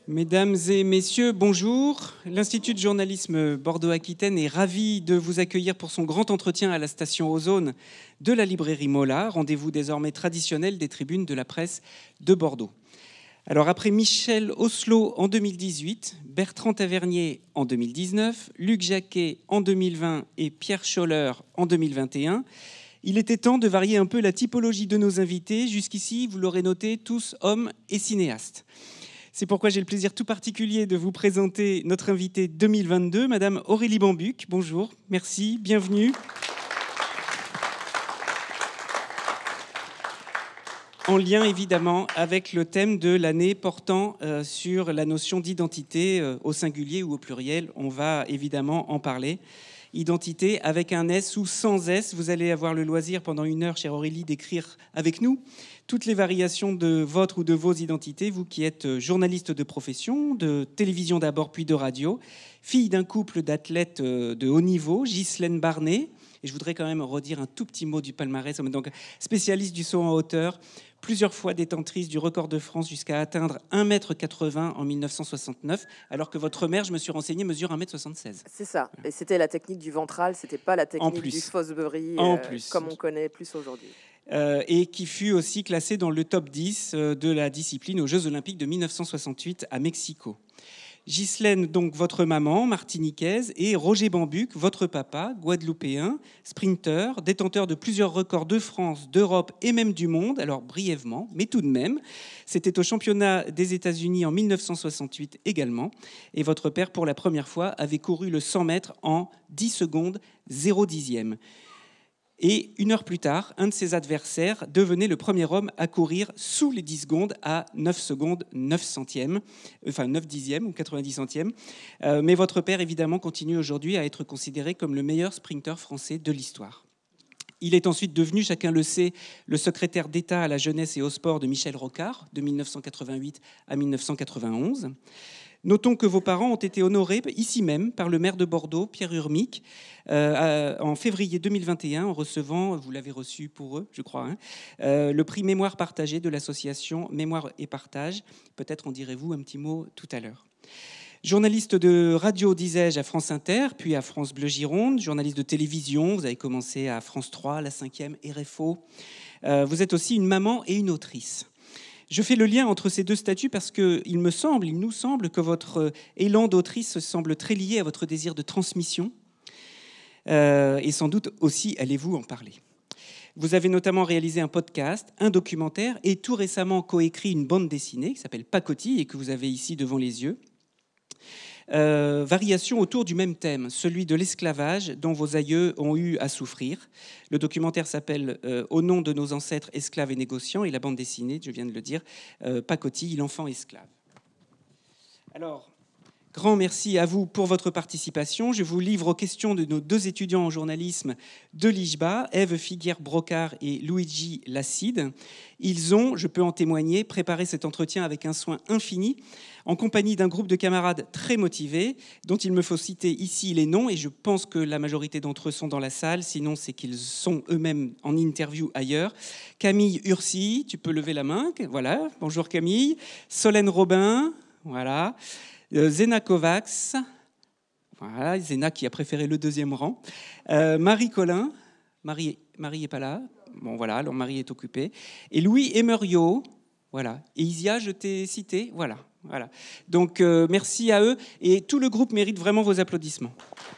Mesdames et messieurs, bonjour. L'Institut de journalisme Bordeaux-Aquitaine est ravi de vous accueillir pour son grand entretien à la station Ozone de la librairie Mola, rendez-vous désormais traditionnel des tribunes de la presse de Bordeaux. Alors après Michel Oslo en 2018, Bertrand Tavernier en 2019, Luc Jacquet en 2020 et Pierre Scholler en 2021, il était temps de varier un peu la typologie de nos invités. Jusqu'ici, vous l'aurez noté, tous hommes et cinéastes. C'est pourquoi j'ai le plaisir tout particulier de vous présenter notre invitée 2022, Madame Aurélie Bambuc. Bonjour, merci, bienvenue. En lien évidemment avec le thème de l'année portant sur la notion d'identité au singulier ou au pluriel. On va évidemment en parler. Identité avec un S ou sans S. Vous allez avoir le loisir pendant 1 heure, chère Aurélie, d'écrire avec nous toutes les variations de votre ou de vos identités, vous qui êtes journaliste de profession, de télévision d'abord puis de radio, fille d'un couple d'athlètes de haut niveau, Ghislaine Barnet, et je voudrais quand même redire un tout petit mot du palmarès, donc spécialiste du saut en hauteur, plusieurs fois détentrice du record de France jusqu'à atteindre 1,80 m en 1969, alors que votre mère, je me suis renseigné, mesure 1,76 m. C'est ça, et c'était la technique du ventral, c'était pas la technique du Fosbury, comme on connaît plus aujourd'hui. Et qui fut aussi classé dans le top 10 de la discipline aux Jeux Olympiques de 1968 à Mexico. Ghislaine, donc votre maman, martiniquaise, et Roger Bambuc, votre papa, guadeloupéen, sprinter, détenteur de plusieurs records de France, d'Europe et même du monde, alors brièvement, mais tout de même. C'était au championnat des États-Unis en 1968 également. Et votre père, pour la première fois, avait couru le 100 mètres en 10 secondes 0 dixième. Et 1 heure plus tard, un de ses adversaires devenait le premier homme à courir sous les 10 secondes à 9 secondes 9 centièmes, enfin 9 dixièmes ou 90 centièmes. Mais votre père, évidemment, continue aujourd'hui à être considéré comme le meilleur sprinter français de l'histoire. Il est ensuite devenu, chacun le sait, le secrétaire d'État à la jeunesse et au sport de Michel Rocard, de 1988 à 1991. Notons que vos parents ont été honorés ici même par le maire de Bordeaux, Pierre Urmic, en février 2021, en recevant, vous l'avez reçu pour eux, je crois, le prix Mémoire partagée de l'association Mémoire et Partage. Peut-être en direz-vous un petit mot tout à l'heure. Journaliste de radio, disais-je, à France Inter, puis à France Bleu Gironde, journaliste de télévision, vous avez commencé à France 3, la 5e, RFO. Vous êtes aussi une maman et une autrice. Je fais le lien entre ces deux statuts parce qu'il nous semble que votre élan d'autrice semble très lié à votre désir de transmission. Et sans doute aussi allez-vous en parler. Vous avez notamment réalisé un podcast, un documentaire et tout récemment coécrit une bande dessinée qui s'appelle Pacotille et que vous avez ici devant les yeux. Variation autour du même thème, celui de l'esclavage dont vos aïeux ont eu à souffrir. Le documentaire s'appelle Au nom de nos ancêtres esclaves et négociants et la bande dessinée, je viens de le dire, Pacotille, l'enfant esclave. Alors, grand merci à vous pour votre participation. Je vous livre aux questions de nos 2 étudiants en journalisme de l'IJBA, Ève Figuière-Brocard et Luigi Lacide. Ils ont, je peux en témoigner, préparé cet entretien avec un soin infini, en compagnie d'un groupe de camarades très motivés, dont il me faut citer ici les noms, et je pense que la majorité d'entre eux sont dans la salle, sinon c'est qu'ils sont eux-mêmes en interview ailleurs. Camille Ursi, tu peux lever la main, voilà, bonjour Camille. Solène Robin, voilà. Zena Kovacs, voilà, Zena qui a préféré le 2e rang. Marie Collin, Marie n'est pas là, bon voilà, alors Marie est occupée. Et Louis Emerio, voilà. Et Isia, je t'ai cité, voilà. Donc merci à eux et tout le groupe mérite vraiment vos applaudissements.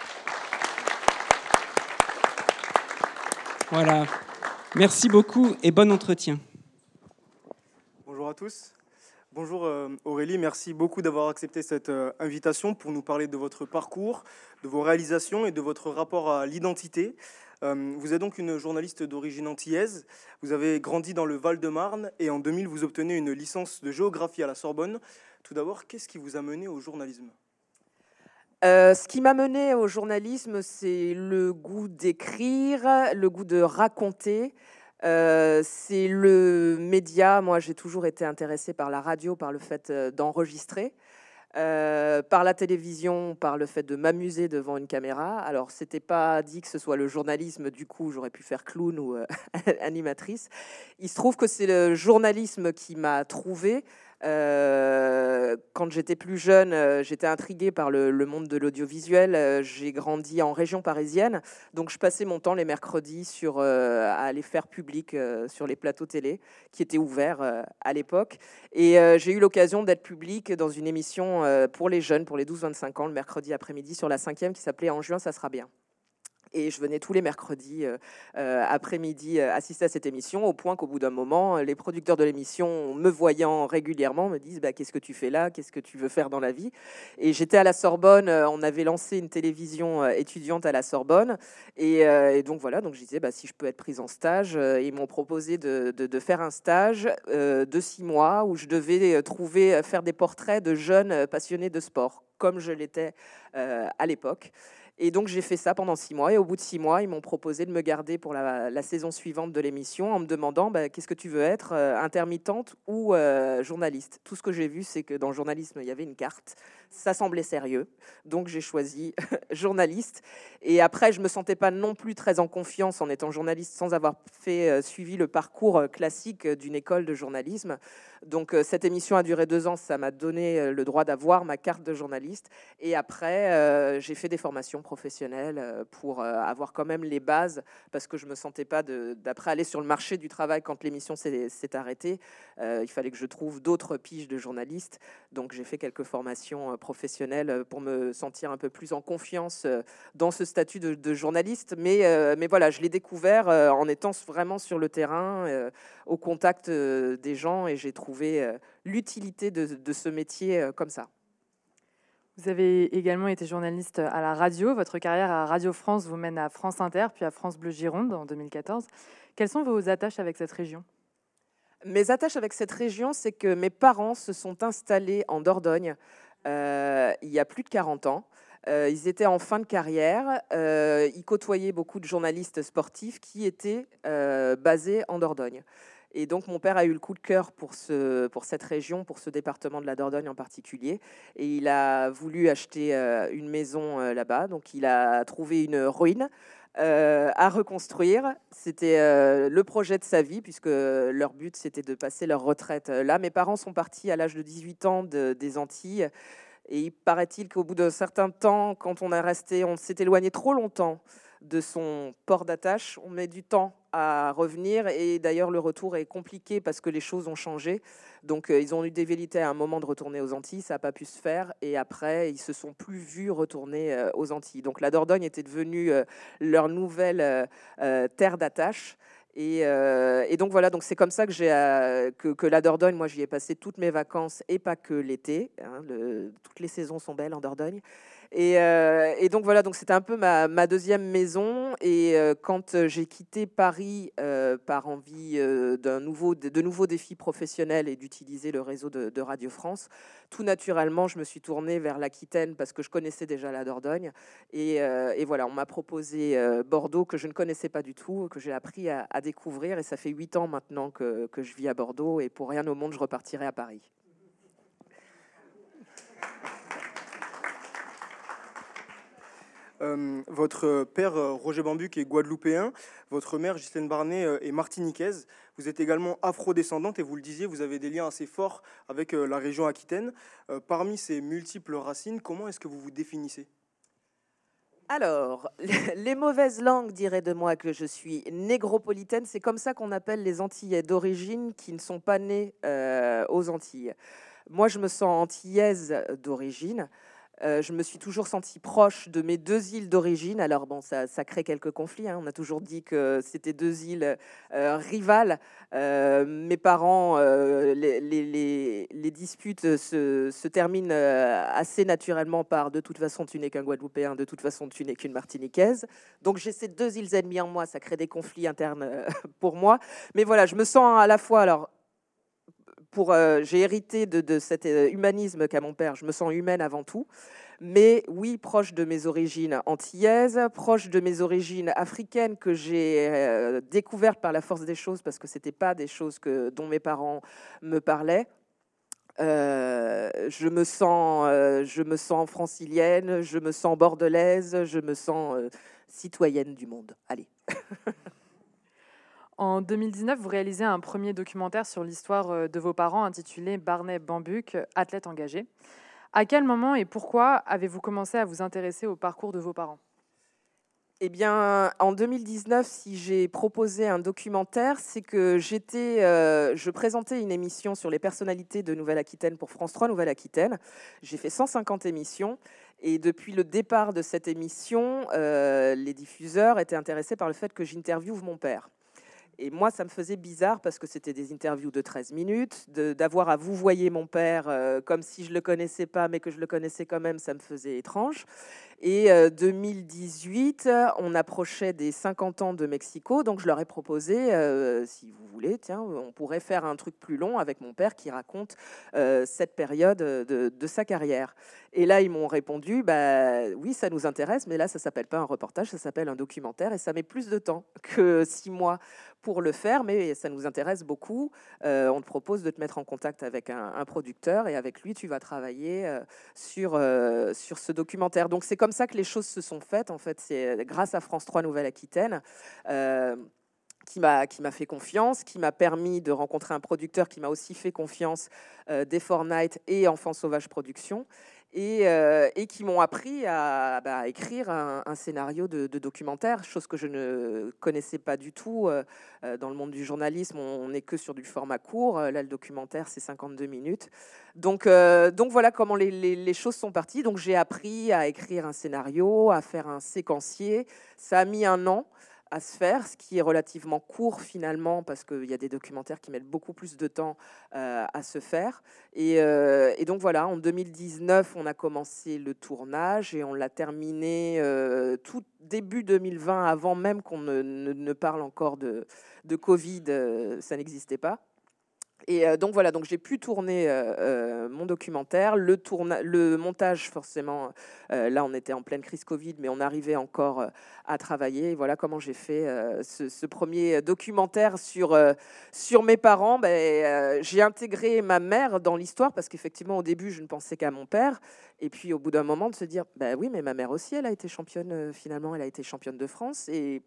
Voilà, merci beaucoup et bon entretien. Bonjour à tous. Bonjour Aurélie, merci beaucoup d'avoir accepté cette invitation pour nous parler de votre parcours, de vos réalisations et de votre rapport à l'identité. Vous êtes donc une journaliste d'origine antillaise, vous avez grandi dans le Val-de-Marne et en 2000 vous obtenez une licence de géographie à la Sorbonne. Tout d'abord, qu'est-ce qui vous a mené au journalisme ? Ce qui m'a mené au journalisme, c'est le goût d'écrire, le goût de raconter. C'est le média. Moi, j'ai toujours été intéressée par la radio, par le fait d'enregistrer, par la télévision, par le fait de m'amuser devant une caméra. Alors, c'était pas dit que ce soit le journalisme, du coup, j'aurais pu faire clown ou animatrice. Il se trouve que c'est le journalisme qui m'a trouvée quand j'étais plus jeune, j'étais intriguée par le monde de l'audiovisuel. J'ai grandi en région parisienne, donc je passais mon temps les mercredis à aller faire public sur les plateaux télé qui étaient ouverts à l'époque. Et j'ai eu l'occasion d'être public dans une émission pour les jeunes, pour les 12-25 ans, le mercredi après-midi sur la 5e qui s'appelait « En juin, ça sera bien ». Et je venais tous les mercredis après-midi assister à cette émission, au point qu'au bout d'un moment, les producteurs de l'émission, me voyant régulièrement, me disent qu'est-ce que tu fais là ? Qu'est-ce que tu veux faire dans la vie ? Et j'étais à la Sorbonne, on avait lancé une télévision étudiante à la Sorbonne. Et donc voilà, donc je disais si je peux être prise en stage. Ils m'ont proposé de faire un stage de 6 mois où je devais faire des portraits de jeunes passionnés de sport, comme je l'étais à l'époque. Et donc, j'ai fait ça pendant 6 mois. Et au bout de 6 mois, ils m'ont proposé de me garder pour la saison suivante de l'émission en me demandant qu'est-ce que tu veux être, intermittente ou journaliste. Tout ce que j'ai vu, c'est que dans le journalisme, il y avait une carte. Ça semblait sérieux. Donc, j'ai choisi journaliste. Et après, je ne me sentais pas non plus très en confiance en étant journaliste sans avoir suivi le parcours classique d'une école de journalisme. Donc, cette émission a duré 2 ans. Ça m'a donné le droit d'avoir ma carte de journaliste. Et après, j'ai fait des formations professionnelles pour avoir quand même les bases, parce que je ne me sentais pas d'après aller sur le marché du travail quand l'émission s'est arrêtée. Il fallait que je trouve d'autres piges de journalistes. Donc, j'ai fait quelques formations professionnelles pour me sentir un peu plus en confiance dans ce statut de journaliste. Mais voilà, je l'ai découvert en étant vraiment sur le terrain, au contact des gens, et j'ai trouvé l'utilité de ce métier comme ça. Vous avez également été journaliste à la radio. Votre carrière à Radio France vous mène à France Inter, puis à France Bleu Gironde en 2014. Quelles sont vos attaches avec cette région ? Mes attaches avec cette région, c'est que mes parents se sont installés en Dordogne il y a plus de 40 ans. Ils étaient en fin de carrière. Ils côtoyaient beaucoup de journalistes sportifs qui étaient basés en Dordogne. Et donc, mon père a eu le coup de cœur pour cette région, pour ce département de la Dordogne en particulier. Et il a voulu acheter une maison là-bas. Donc, il a trouvé une ruine à reconstruire. C'était le projet de sa vie, puisque leur but, c'était de passer leur retraite là. Mes parents sont partis à l'âge de 18 ans des Antilles. Et il paraît-il qu'au bout d'un certain temps, quand on s'est éloigné trop longtemps de son port d'attache, on met du temps à revenir, et d'ailleurs le retour est compliqué parce que les choses ont changé. Donc ils ont eu des velléités à un moment de retourner aux Antilles, ça n'a pas pu se faire, et après ils se sont plus vus retourner aux Antilles. Donc la Dordogne était devenue leur nouvelle terre d'attache. Et donc voilà, donc c'est comme ça que la Dordogne, moi j'y ai passé toutes mes vacances, et pas que l'été, hein, toutes les saisons sont belles en Dordogne. Et donc voilà, donc c'était un peu ma deuxième maison. Et quand j'ai quitté Paris par envie de nouveaux défis professionnels et d'utiliser le réseau de Radio France, tout naturellement, je me suis tournée vers l'Aquitaine parce que je connaissais déjà la Dordogne. Et voilà, on m'a proposé Bordeaux, que je ne connaissais pas du tout, que j'ai appris à découvrir. Et ça fait 8 ans maintenant que je vis à Bordeaux, et pour rien au monde, je repartirai à Paris. Votre père, Roger Bambuc, est guadeloupéen. Votre mère, Ghislaine Barnet, est martiniquaise. Vous êtes également afro-descendante, et vous le disiez, vous avez des liens assez forts avec la région aquitaine. Parmi ces multiples racines, comment est-ce que vous vous définissez ? Alors, les mauvaises langues diraient de moi que je suis négropolitaine. C'est comme ça qu'on appelle les Antillais d'origine qui ne sont pas nés aux Antilles. Moi, je me sens antillaise d'origine. Je me suis toujours sentie proche de mes 2 îles d'origine. Alors bon, ça crée quelques conflits, hein. On a toujours dit que c'était 2 îles rivales. Mes parents, les disputes se terminent assez naturellement par « de toute façon, tu n'es qu'un Guadeloupéen, de toute façon, tu n'es qu'une Martiniquaise ». Donc j'ai ces 2 îles ennemies en moi, ça crée des conflits internes pour moi. Mais voilà, je me sens à la fois... Alors, j'ai hérité de cet humanisme qu'a mon père. Je me sens humaine avant tout. Mais oui, proche de mes origines antillaises, proche de mes origines africaines que j'ai découvertes par la force des choses, parce que ce n'était pas des choses dont mes parents me parlaient. Je me sens francilienne, je me sens bordelaise, je me sens citoyenne du monde. Allez. En 2019, vous réalisez un premier documentaire sur l'histoire de vos parents intitulé Barnet Bambuck, athlète engagé. À quel moment et pourquoi avez-vous commencé à vous intéresser au parcours de vos parents ? Eh bien, en 2019, si j'ai proposé un documentaire, c'est que je présentais une émission sur les personnalités de Nouvelle-Aquitaine pour France 3 Nouvelle-Aquitaine. J'ai fait 150 émissions et depuis le départ de cette émission, les diffuseurs étaient intéressés par le fait que j'interviewe mon père. Et moi, ça me faisait bizarre parce que c'était des interviews de 13 minutes, d'avoir à vous voyez mon père comme si je ne le connaissais pas, mais que je le connaissais quand même, ça me faisait étrange. Et 2018, on approchait des 50 ans de Mexico, donc je leur ai proposé, si vous voulez, tiens, on pourrait faire un truc plus long avec mon père qui raconte cette période de sa carrière. Et là, ils m'ont répondu, bah, oui, ça nous intéresse, mais là, ça ne s'appelle pas un reportage, ça s'appelle un documentaire, et ça met plus de temps que 6 mois pour le faire, mais ça nous intéresse beaucoup. On te propose de te mettre en contact avec un producteur, et avec lui, tu vas travailler sur ce documentaire. Donc, c'est comme ça que les choses se sont faites. En fait, c'est grâce à France 3 Nouvelle-Aquitaine qui m'a fait confiance, qui m'a permis de rencontrer un producteur qui m'a aussi fait confiance, d'Effort Night et Enfants Sauvages Productions, et qui m'ont appris à écrire un scénario de documentaire, chose que je ne connaissais pas du tout. Dans le monde du journalisme, on n'est que sur du format court. Là, le documentaire, c'est 52 minutes. Donc voilà comment les choses sont parties. Donc j'ai appris à écrire un scénario, à faire un séquencier. Ça a mis 1 an à se faire, ce qui est relativement court finalement, parce qu'il y a des documentaires qui mettent beaucoup plus de temps à se faire. Et donc voilà, en 2019, on a commencé le tournage et on l'a terminé tout début 2020, avant même qu'on ne parle encore de Covid, ça n'existait pas. Et donc voilà, donc j'ai pu tourner mon documentaire, le montage forcément. Là, on était en pleine crise Covid, mais on arrivait encore à travailler. Et voilà comment j'ai fait ce premier documentaire sur mes parents. J'ai intégré ma mère dans l'histoire parce qu'effectivement, au début, je ne pensais qu'à mon père. Et puis, au bout d'un moment, de se dire, oui, mais ma mère aussi, elle a été championne. Finalement, elle a été championne de France. Et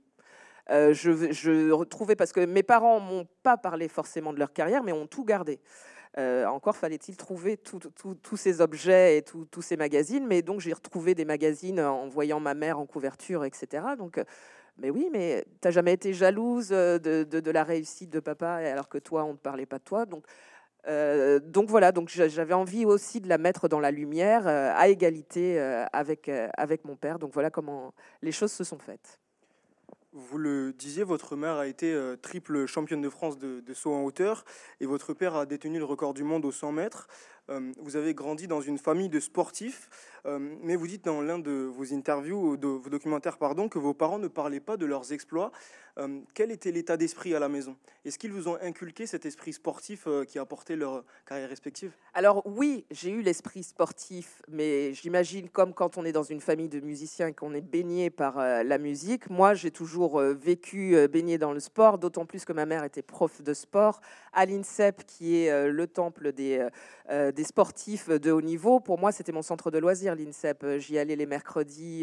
je retrouvais, parce que mes parents m'ont pas parlé forcément de leur carrière, mais ont tout gardé. Encore fallait-il trouver tous ces objets et tous ces magazines, mais donc j'ai retrouvé des magazines en voyant ma mère en couverture, etc. Donc, mais oui, mais t'as jamais été jalouse de la réussite de papa, alors que toi, on ne parlait pas de toi. Donc voilà, donc j'avais envie aussi de la mettre dans la lumière, à égalité avec mon père. Donc voilà comment les choses se sont faites. Vous le disiez, votre mère a été triple championne de France de saut en hauteur et votre père a détenu le record du monde au 100 mètres. Vous avez grandi dans une famille de sportifs, mais vous dites dans l'un de vos interviews, de vos documentaires, que vos parents ne parlaient pas de leurs exploits. Quel était l'état d'esprit à la maison ? Est-ce qu'ils vous ont inculqué cet esprit sportif qui a porté leur carrière respective ? Alors oui, j'ai eu l'esprit sportif, mais j'imagine comme quand on est dans une famille de musiciens et qu'on est baigné par la musique. Moi, j'ai toujours vécu baigné dans le sport, d'autant plus que ma mère était prof de sport à l'INSEP, qui est le temple des sportifs de haut niveau. Pour moi, c'était mon centre de loisirs, l'INSEP. J'y allais les mercredis,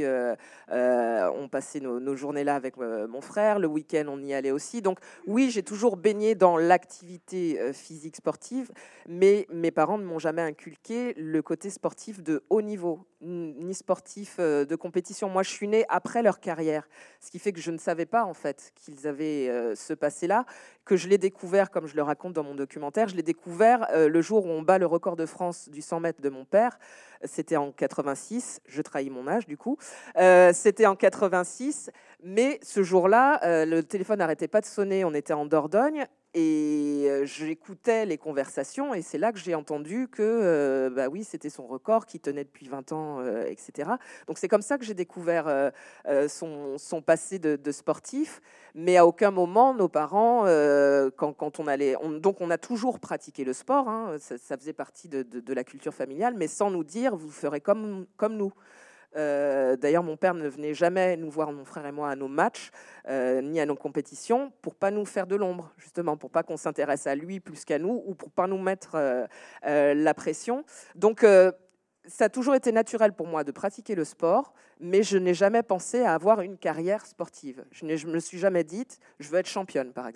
on passait nos journées là avec mon frère. Le week-end, on y allait aussi. Donc oui, j'ai toujours baigné dans l'activité physique sportive, mais mes parents ne m'ont jamais inculqué le côté sportif de haut niveau, ni sportif de compétition. Moi, je suis née après leur carrière, ce qui fait que je ne savais pas en fait qu'ils avaient ce passé-là, que je l'ai découvert, comme je le raconte dans mon documentaire, je l'ai découvert le jour où on bat le record de France du 100 mètres de mon père. C'était en 86, je trahis mon âge du coup. C'était en 86, mais ce jour-là, le téléphone n'arrêtait pas de sonner, on était en Dordogne, et j'écoutais les conversations, et c'est là que j'ai entendu que oui, c'était son record qui tenait depuis 20 ans, etc. Donc c'est comme ça que j'ai découvert son passé de sportif, mais à aucun moment nos parents, quand on allait... Donc on a toujours pratiqué le sport, hein, ça faisait partie de la culture familiale, mais sans nous dire, vous ferez comme nous. D'ailleurs, mon père ne venait jamais nous voir, mon frère et moi, à nos matchs, ni à nos compétitions, pour pas nous faire de l'ombre, justement, pour pas qu'on s'intéresse à lui plus qu'à nous, ou pour pas nous mettre la pression. Donc, ça a toujours été naturel pour moi de pratiquer le sport, mais je n'ai jamais pensé à avoir une carrière sportive. Je me suis jamais dite, je veux être championne, par exemple.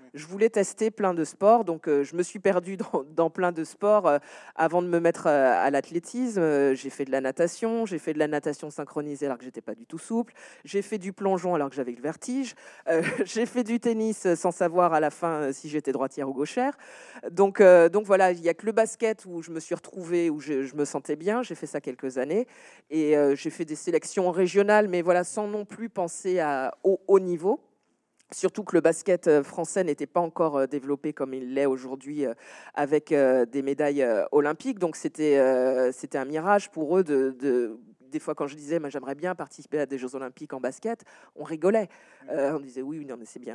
Je voulais tester plein de sports, donc je me suis perdue dans plein de sports avant de me mettre à l'athlétisme. J'ai fait de la natation, synchronisée alors que j'étais pas du tout souple. J'ai fait du plongeon alors que j'avais le vertige. J'ai fait du tennis sans savoir à la fin si j'étais droitière ou gauchère. Donc voilà, il y a que le basket où je me suis retrouvée, où je me sentais bien. J'ai fait ça quelques années et j'ai fait des sélections régionales, mais voilà, sans non plus penser au haut niveau. Surtout que le basket français n'était pas encore développé comme il l'est aujourd'hui avec des médailles olympiques. Donc, c'était un mirage pour eux des fois, quand je disais « j'aimerais bien participer à des Jeux olympiques en basket », on rigolait. On disait « oui, non, mais c'est bien ».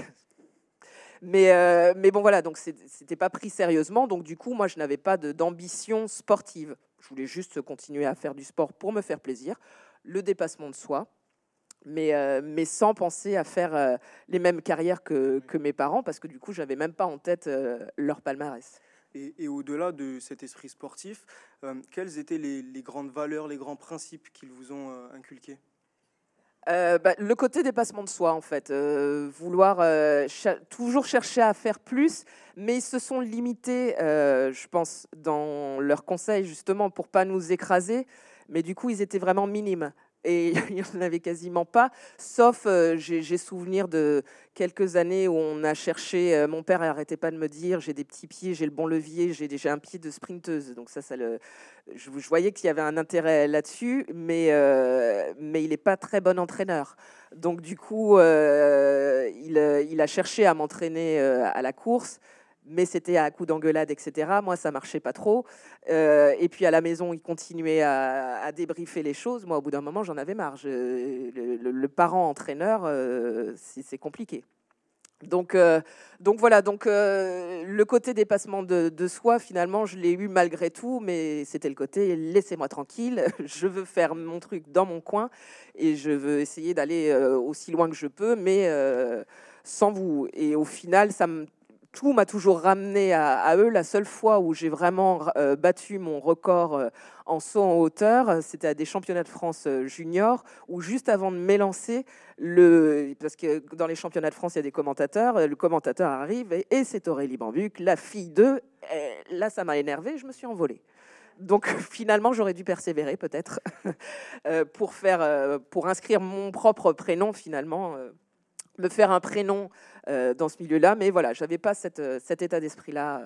Mais bon, voilà, donc c'était pas pris sérieusement. Donc, du coup, moi, je n'avais pas d'ambition sportive. Je voulais juste continuer à faire du sport pour me faire plaisir, le dépassement de soi. Mais sans penser à faire les mêmes carrières que mes parents, parce que du coup, je n'avais même pas en tête leur palmarès. Et au-delà de cet esprit sportif, quelles étaient les grandes valeurs, les grands principes qu'ils vous ont inculqués ? Le côté dépassement de soi, en fait. Vouloir toujours chercher à faire plus, mais ils se sont limités, je pense, dans leurs conseils, justement, pour ne pas nous écraser. Mais du coup, ils étaient vraiment minimes. Et il n'y en avait quasiment pas, sauf j'ai souvenir de quelques années où on a cherché, mon père n'arrêtait pas de me dire, j'ai des petits pieds, j'ai le bon levier, j'ai un pied de sprinteuse. Donc je voyais qu'il y avait un intérêt là-dessus, mais il n'est pas très bon entraîneur. Donc du coup, il a cherché à m'entraîner à la course, mais c'était à coup d'engueulade, etc. Moi, ça marchait pas trop. Et puis à la maison, il continuait à débriefer les choses. Moi, au bout d'un moment, j'en avais marre. Le parent entraîneur, c'est compliqué. Donc voilà. Donc le côté dépassement de soi, finalement, je l'ai eu malgré tout, mais c'était le côté laissez-moi tranquille. Je veux faire mon truc dans mon coin et je veux essayer d'aller aussi loin que je peux, mais sans vous. Et au final, tout m'a toujours ramené à eux. La seule fois où j'ai vraiment battu mon record en saut en hauteur, c'était à des championnats de France juniors, où juste avant de m'élancer, parce que dans les championnats de France, il y a des commentateurs, le commentateur arrive et c'est Aurélie Bambuc, la fille d'eux. Là, ça m'a énervée, je me suis envolée. Donc finalement, j'aurais dû persévérer peut-être pour inscrire mon propre prénom finalement. Me faire un prénom dans ce milieu-là, mais voilà, j'avais pas cet état d'esprit-là.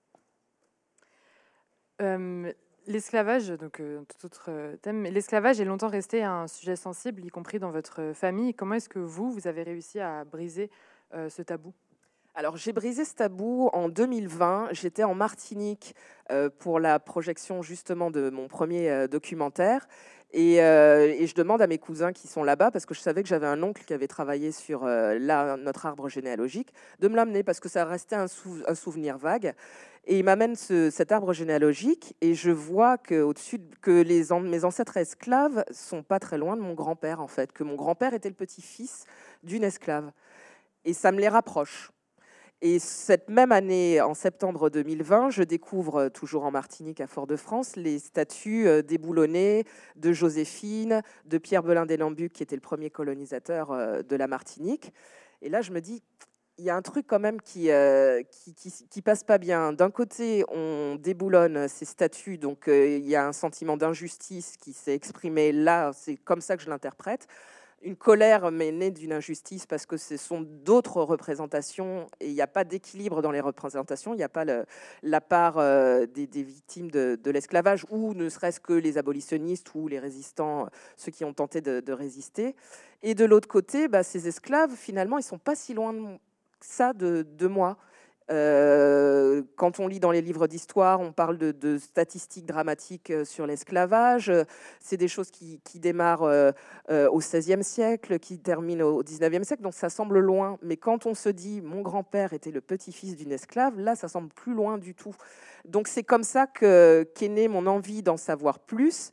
L'esclavage, donc tout autre thème, mais l'esclavage est longtemps resté un sujet sensible, y compris dans votre famille. Comment est-ce que vous avez réussi à briser ce tabou ? Alors, j'ai brisé ce tabou en 2020. J'étais en Martinique pour la projection justement de mon premier documentaire. Et je demande à mes cousins qui sont là-bas, parce que je savais que j'avais un oncle qui avait travaillé sur notre arbre généalogique, de me l'amener parce que ça restait un souvenir vague. Et il m'amène cet arbre généalogique et je vois que mes ancêtres esclaves sont pas très loin de mon grand-père, en fait, que mon grand-père était le petit-fils d'une esclave. Et ça me les rapproche. Et cette même année, en septembre 2020, je découvre, toujours en Martinique, à Fort-de-France, les statues déboulonnées de Joséphine, de Pierre Belin des Lambucs, qui était le premier colonisateur de la Martinique. Et là, je me dis, il y a un truc quand même qui passe pas bien. D'un côté, on déboulonne ces statues, donc il y a un sentiment d'injustice qui s'est exprimé là, c'est comme ça que je l'interprète. Une colère mais née d'une injustice parce que ce sont d'autres représentations et il n'y a pas d'équilibre dans les représentations. Il n'y a pas la part des victimes de l'esclavage ou ne serait-ce que les abolitionnistes ou les résistants, ceux qui ont tenté de résister. Et de l'autre côté, ces esclaves, finalement, ils ne sont pas si loin de moi. Quand on lit dans les livres d'histoire, on parle de statistiques dramatiques sur l'esclavage. C'est des choses qui démarrent au XVIe siècle, qui terminent au XIXe siècle, donc ça semble loin. Mais quand on se dit « mon grand-père était le petit-fils d'une esclave », là, ça semble plus loin du tout. Donc c'est comme ça qu'est née mon envie d'en savoir plus.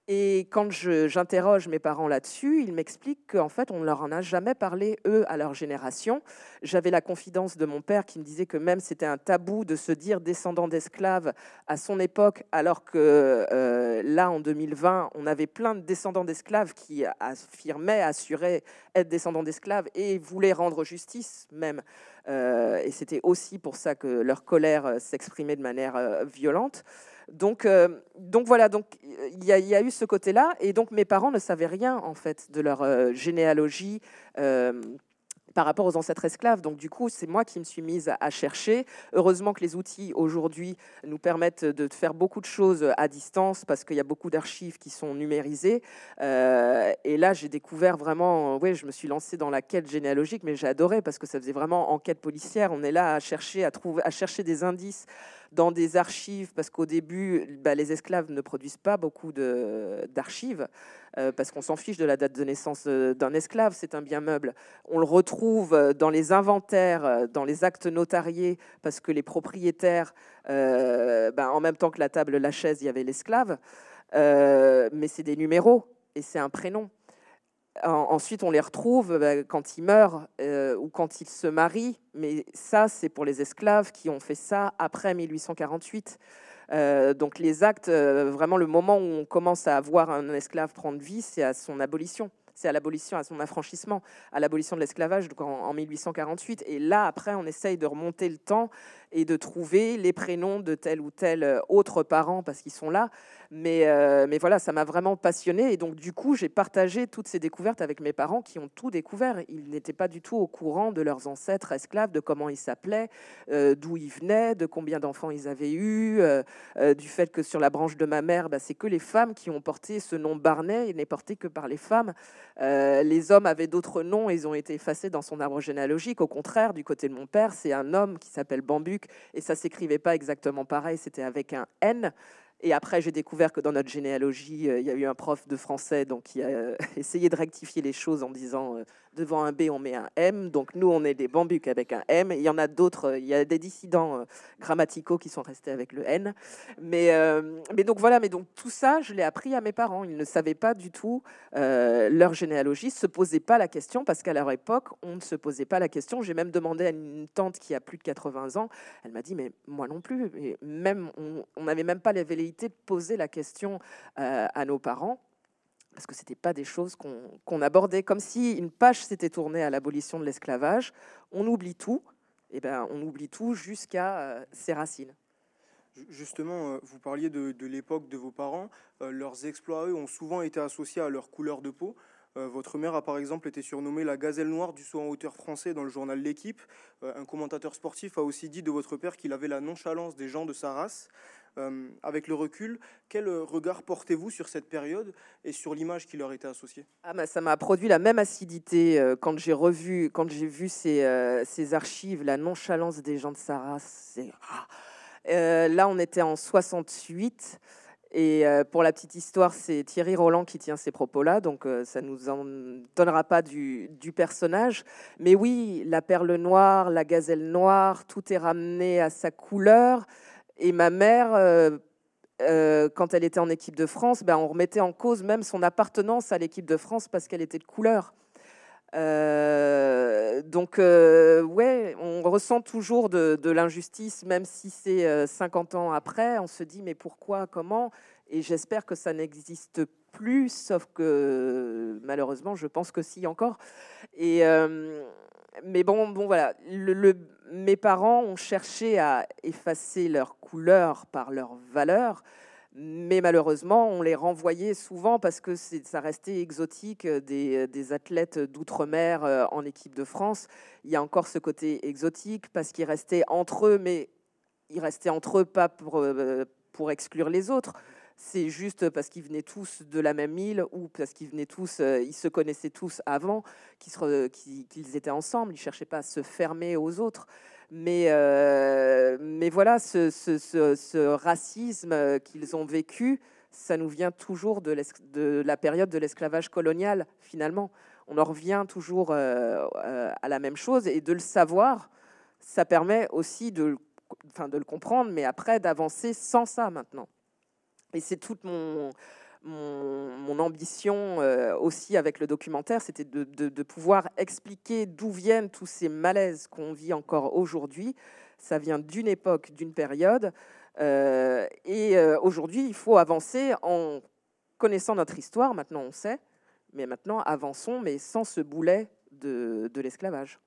Et quand j'interroge mes parents là-dessus, ils m'expliquent qu'en fait, on ne leur en a jamais parlé, eux, à leur génération. J'avais la confidence de mon père qui me disait que même c'était un tabou de se dire descendant d'esclaves à son époque, alors que là, en 2020, on avait plein de descendants d'esclaves qui assuraient être descendants d'esclaves et voulaient rendre justice même. Et c'était aussi pour ça que leur colère s'exprimait de manière violente. Donc voilà, donc il y a eu ce côté-là, et donc mes parents ne savaient rien en fait de leur généalogie par rapport aux ancêtres esclaves. Donc du coup, c'est moi qui me suis mise à chercher. Heureusement que les outils aujourd'hui nous permettent de faire beaucoup de choses à distance parce qu'il y a beaucoup d'archives qui sont numérisées. Et là, j'ai découvert vraiment, je me suis lancée dans la quête généalogique, mais j'ai adoré parce que ça faisait vraiment enquête policière. On est là à chercher des indices dans des archives, parce qu'au début, les esclaves ne produisent pas beaucoup d'archives, parce qu'on s'en fiche de la date de naissance d'un esclave, c'est un bien meuble. On le retrouve dans les inventaires, dans les actes notariés, parce que les propriétaires, en même temps que la table, la chaise, il y avait l'esclave, mais c'est des numéros, et c'est un prénom. Ensuite, on les retrouve quand ils meurent ou quand ils se marient, mais ça, c'est pour les esclaves qui ont fait ça après 1848. Donc les actes, vraiment le moment où on commence à voir un esclave prendre vie, c'est à son abolition. C'est à l'abolition, à son affranchissement, à l'abolition de l'esclavage en 1848. Et là, après, on essaye de remonter le temps et de trouver les prénoms de tel ou tel autre parent parce qu'ils sont là. Mais voilà, ça m'a vraiment passionnée. Et donc, du coup, j'ai partagé toutes ces découvertes avec mes parents qui ont tout découvert. Ils n'étaient pas du tout au courant de leurs ancêtres esclaves, de comment ils s'appelaient, d'où ils venaient, de combien d'enfants ils avaient eu, du fait que sur la branche de ma mère, c'est que les femmes qui ont porté ce nom Barnet. Il n'est porté que par les femmes. Les hommes avaient d'autres noms, ils ont été effacés dans son arbre généalogique. Au contraire, du côté de mon père, c'est un homme qui s'appelle Bambuc, et ça s'écrivait pas exactement pareil, c'était avec un N. Et après, j'ai découvert que dans notre généalogie, il y a eu un prof de français donc, qui a essayé de rectifier les choses en disant devant un B, on met un M. Donc nous, on est des Bambucs avec un M. Il y en a d'autres, il y a des dissidents grammaticaux qui sont restés avec le N. Mais donc voilà, mais donc tout ça, je l'ai appris à mes parents. Ils ne savaient pas du tout leur généalogie, se posaient pas la question parce qu'à leur époque, on ne se posait pas la question. J'ai même demandé à une tante qui a plus de 80 ans. Elle m'a dit, mais moi non plus. Et même, on n'avait même pas la velléité de poser la question à nos parents, parce que ce n'était pas des choses qu'on abordait. Comme si une page s'était tournée à l'abolition de l'esclavage. On oublie tout, on oublie tout jusqu'à ses racines. Justement, vous parliez de l'époque de vos parents. Leurs exploits, eux, ont souvent été associés à leur couleur de peau. Votre mère a par exemple été surnommée la gazelle noire du saut en hauteur français dans le journal L'Équipe. Un commentateur sportif a aussi dit de votre père qu'il avait la nonchalance des gens de sa race. Avec le recul, quel regard portez-vous sur cette période et sur l'image qui leur était associée ? Ça m'a produit la même acidité quand j'ai vu ces archives, la nonchalance des gens de sa race. Là, on était en 68. Et pour la petite histoire, c'est Thierry Roland qui tient ces propos-là, donc ça ne nous en donnera pas du personnage. Mais oui, la perle noire, la gazelle noire, tout est ramené à sa couleur. Et ma mère, quand elle était en équipe de France, on remettait en cause même son appartenance à l'équipe de France parce qu'elle était de couleur. On ressent toujours de l'injustice, même si c'est 50 ans après. On se dit, mais pourquoi, comment ? Et j'espère que ça n'existe plus, sauf que malheureusement, je pense que si encore. Mais voilà. Mes parents ont cherché à effacer leur couleur par leur valeur. Mais malheureusement, on les renvoyait souvent parce que ça restait exotique des athlètes d'outre-mer en équipe de France. Il y a encore ce côté exotique parce qu'ils restaient entre eux, mais ils restaient entre eux pas pour exclure les autres. C'est juste parce qu'ils venaient tous de la même île ou parce qu'ils venaient tous, ils se connaissaient tous avant qu'ils étaient ensemble. Ils ne cherchaient pas à se fermer aux autres. Mais voilà, ce racisme qu'ils ont vécu, ça nous vient toujours de la période de l'esclavage colonial, finalement. On en revient toujours à la même chose, et de le savoir, ça permet aussi de le comprendre, mais après d'avancer sans ça maintenant. Et c'est toute mon ambition aussi avec le documentaire, c'était de pouvoir expliquer d'où viennent tous ces malaises qu'on vit encore aujourd'hui. Ça vient d'une époque, d'une période. Et aujourd'hui, il faut avancer en connaissant notre histoire. Maintenant, on sait. Mais maintenant, avançons, mais sans ce boulet de l'esclavage.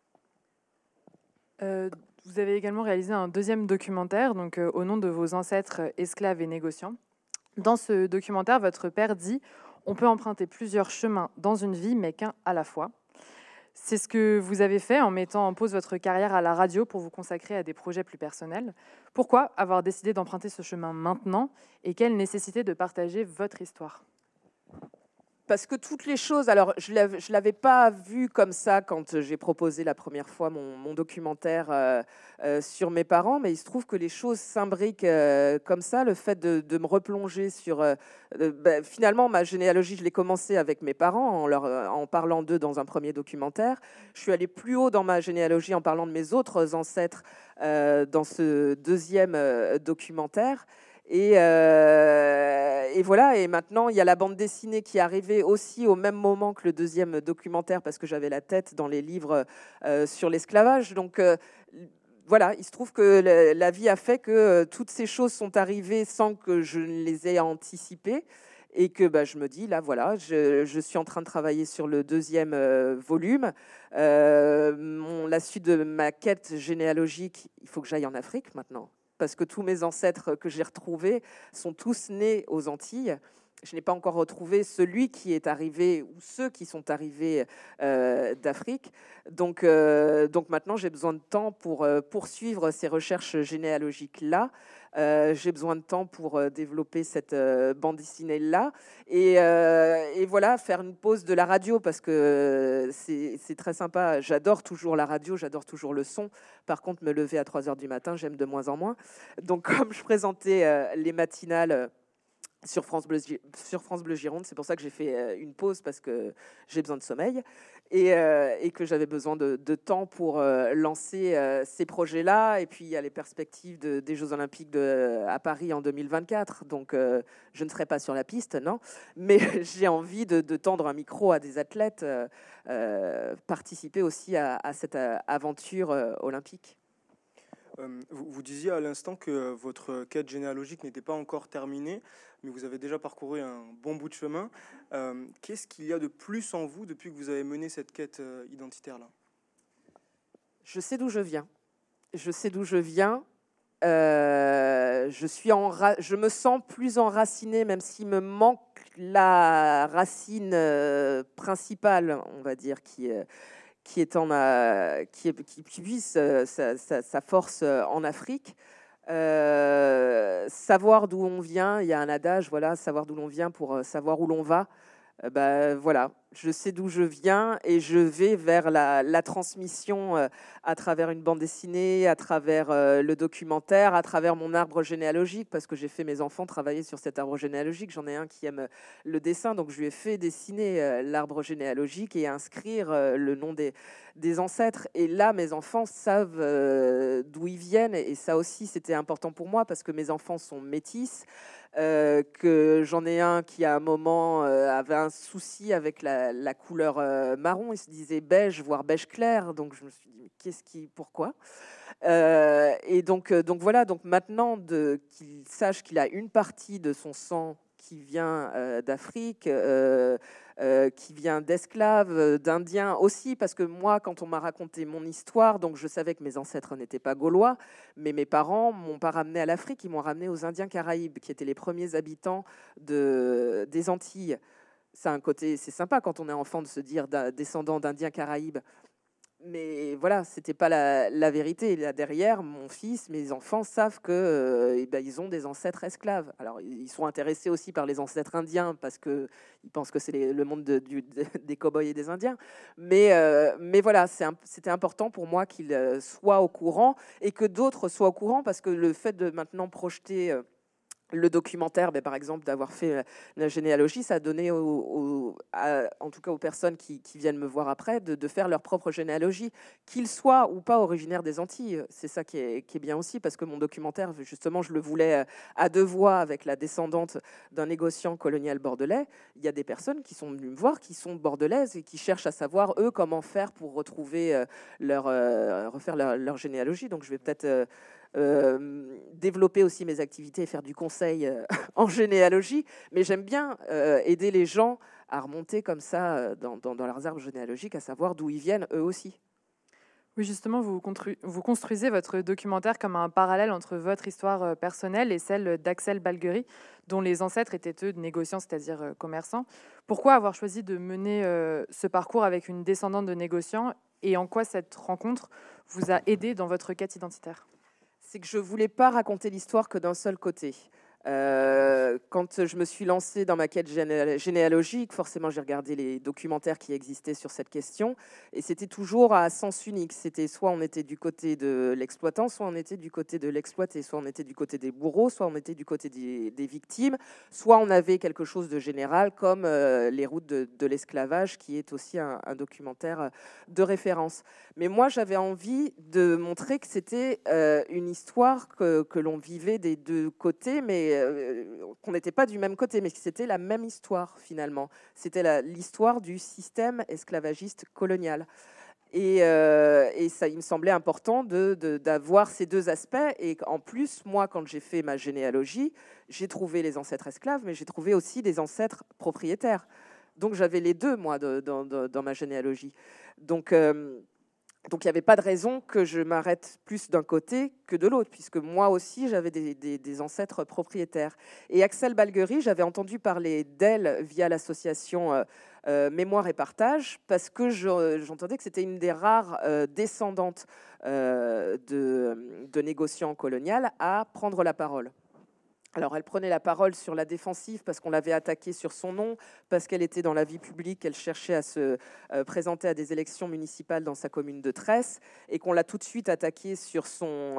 Vous avez également réalisé un deuxième documentaire, donc au nom de vos ancêtres esclaves et négociants. Dans ce documentaire, votre père dit « On peut emprunter plusieurs chemins dans une vie, mais qu'un à la fois ». C'est ce que vous avez fait en mettant en pause votre carrière à la radio pour vous consacrer à des projets plus personnels. Pourquoi avoir décidé d'emprunter ce chemin maintenant et quelle nécessité de partager votre histoire ? Parce que toutes les choses, alors je ne l'avais pas vu comme ça quand j'ai proposé la première fois mon documentaire sur mes parents, mais il se trouve que les choses s'imbriquent comme ça. Le fait de me replonger sur... finalement, ma généalogie, je l'ai commencé avec mes parents en parlant d'eux dans un premier documentaire. Je suis allée plus haut dans ma généalogie en parlant de mes autres ancêtres dans ce deuxième documentaire. Et voilà, et maintenant il y a la bande dessinée qui est arrivée aussi au même moment que le deuxième documentaire parce que j'avais la tête dans les livres sur l'esclavage. Donc voilà, il se trouve que la vie a fait que toutes ces choses sont arrivées sans que je ne les ai anticipées et que je me dis, là voilà, je suis en train de travailler sur le deuxième volume. La suite de ma quête généalogique, il faut que j'aille en Afrique maintenant. Parce que tous mes ancêtres que j'ai retrouvés sont tous nés aux Antilles. Je n'ai pas encore retrouvé celui qui est arrivé ou ceux qui sont arrivés d'Afrique. Donc maintenant, j'ai besoin de temps pour poursuivre ces recherches généalogiques-là. J'ai besoin de temps pour développer cette bande dessinée-là. Et voilà, faire une pause de la radio parce que c'est très sympa. J'adore toujours la radio, j'adore toujours le son. Par contre, me lever à 3h du matin, j'aime de moins en moins. Donc, comme je présentais les matinales sur France Bleu Gironde, c'est pour ça que j'ai fait une pause parce que j'ai besoin de sommeil et que j'avais besoin de temps pour lancer ces projets-là. Et puis il y a les perspectives des Jeux Olympiques à Paris en 2024, donc je ne serai pas sur la piste, non, mais j'ai envie de tendre un micro à des athlètes, participer aussi à cette aventure olympique. Vous disiez à l'instant que votre quête généalogique n'était pas encore terminée, mais vous avez déjà parcouru un bon bout de chemin. Qu'est-ce qu'il y a de plus en vous depuis que vous avez mené cette quête identitaire-là ? Je sais d'où je viens. Je sais d'où je viens. Je me sens plus enracinée, même s'il me manque la racine principale, on va dire, qui puise sa force en Afrique. Savoir d'où on vient, il y a un adage, voilà, savoir d'où l'on vient pour savoir où l'on va. Voilà, je sais d'où je viens et je vais vers la transmission à travers une bande dessinée, à travers le documentaire, à travers mon arbre généalogique, parce que j'ai fait mes enfants travailler sur cet arbre généalogique. J'en ai un qui aime le dessin, donc je lui ai fait dessiner l'arbre généalogique et inscrire le nom des ancêtres. Et là, mes enfants savent d'où ils viennent, et ça aussi, c'était important pour moi, parce que mes enfants sont métis. Que j'en ai un qui à un moment avait un souci avec la couleur marron, il se disait beige, voire beige clair, donc je me suis dit pourquoi et donc voilà, donc maintenant qu'il sache qu'il a une partie de son sang qui vient d'Afrique, qui vient d'esclaves, d'Indiens aussi, parce que moi, quand on m'a raconté mon histoire, donc je savais que mes ancêtres n'étaient pas gaulois, mais mes parents m'ont pas ramené à l'Afrique, ils m'ont ramené aux Indiens Caraïbes, qui étaient les premiers habitants des Antilles. C'est un côté, c'est sympa quand on est enfant de se dire descendant d'Indiens Caraïbes. Mais voilà, c'était pas la vérité. Et là derrière, mon fils, mes enfants savent que ils ont des ancêtres esclaves. Alors ils sont intéressés aussi par les ancêtres indiens parce que ils pensent que c'est le monde des cow-boys et des Indiens. Mais voilà, c'était important pour moi qu'ils soient au courant et que d'autres soient au courant, parce que le fait de maintenant projeter Le documentaire, par exemple, d'avoir fait la généalogie, ça a donné, en tout cas aux personnes qui viennent me voir après, de faire leur propre généalogie, qu'ils soient ou pas originaires des Antilles. C'est ça qui est bien aussi, parce que mon documentaire, justement, je le voulais à deux voix avec la descendante d'un négociant colonial bordelais. Il y a des personnes qui sont venues me voir, qui sont bordelaises et qui cherchent à savoir, eux, comment faire pour retrouver refaire leur généalogie. Donc, je vais peut-être... développer aussi mes activités et faire du conseil en généalogie, mais j'aime bien aider les gens à remonter comme ça dans leurs arbres généalogiques, à savoir d'où ils viennent eux aussi. Oui, justement, vous construisez votre documentaire comme un parallèle entre votre histoire personnelle et celle d'Axel Balguerie, dont les ancêtres étaient eux négociants, c'est-à-dire commerçants. Pourquoi avoir choisi de mener ce parcours avec une descendante de négociants, et en quoi cette rencontre vous a aidé dans votre quête identitaire ? C'est que je ne voulais pas raconter l'histoire que d'un seul côté. Quand je me suis lancée dans ma quête généalogique, forcément j'ai regardé les documentaires qui existaient sur cette question, et c'était toujours à sens unique. C'était soit on était du côté de l'exploitant, soit on était du côté de l'exploité, soit on était du côté des bourreaux, soit on était du côté des victimes, soit on avait quelque chose de général comme les routes de l'esclavage, qui est aussi un documentaire de référence. Mais moi j'avais envie de montrer que c'était une histoire que l'on vivait des deux côtés, mais qu'on n'était pas du même côté, mais que c'était la même histoire finalement. C'était l'histoire du système esclavagiste colonial. Et ça, il me semblait important d'avoir ces deux aspects. Et en plus, moi, quand j'ai fait ma généalogie, j'ai trouvé les ancêtres esclaves, mais j'ai trouvé aussi des ancêtres propriétaires. Donc j'avais les deux, moi, dans ma généalogie. Donc il n'y avait pas de raison que je m'arrête plus d'un côté que de l'autre, puisque moi aussi, j'avais des ancêtres propriétaires. Et Axel Balguerie, j'avais entendu parler d'elle via l'association Mémoire et Partage, parce que j'entendais que c'était une des rares descendantes de négociants coloniaux à prendre la parole. Alors, elle prenait la parole sur la défensive parce qu'on l'avait attaquée sur son nom, parce qu'elle était dans la vie publique, elle cherchait à se présenter à des élections municipales dans sa commune de Tresse, et qu'on l'a tout de suite attaquée sur son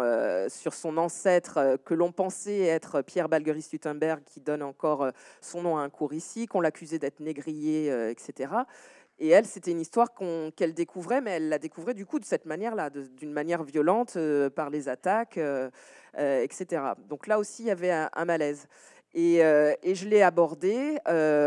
ancêtre que l'on pensait être Pierre Balguerie-Stuttenberg, qui donne encore son nom à un cours ici, qu'on l'accusait d'être négrier, etc. Et elle, c'était une histoire qu'elle découvrait, mais elle la découvrait du coup de cette manière-là, d'une manière violente, par les attaques, etc. Donc là aussi, il y avait un malaise. Et je l'ai abordé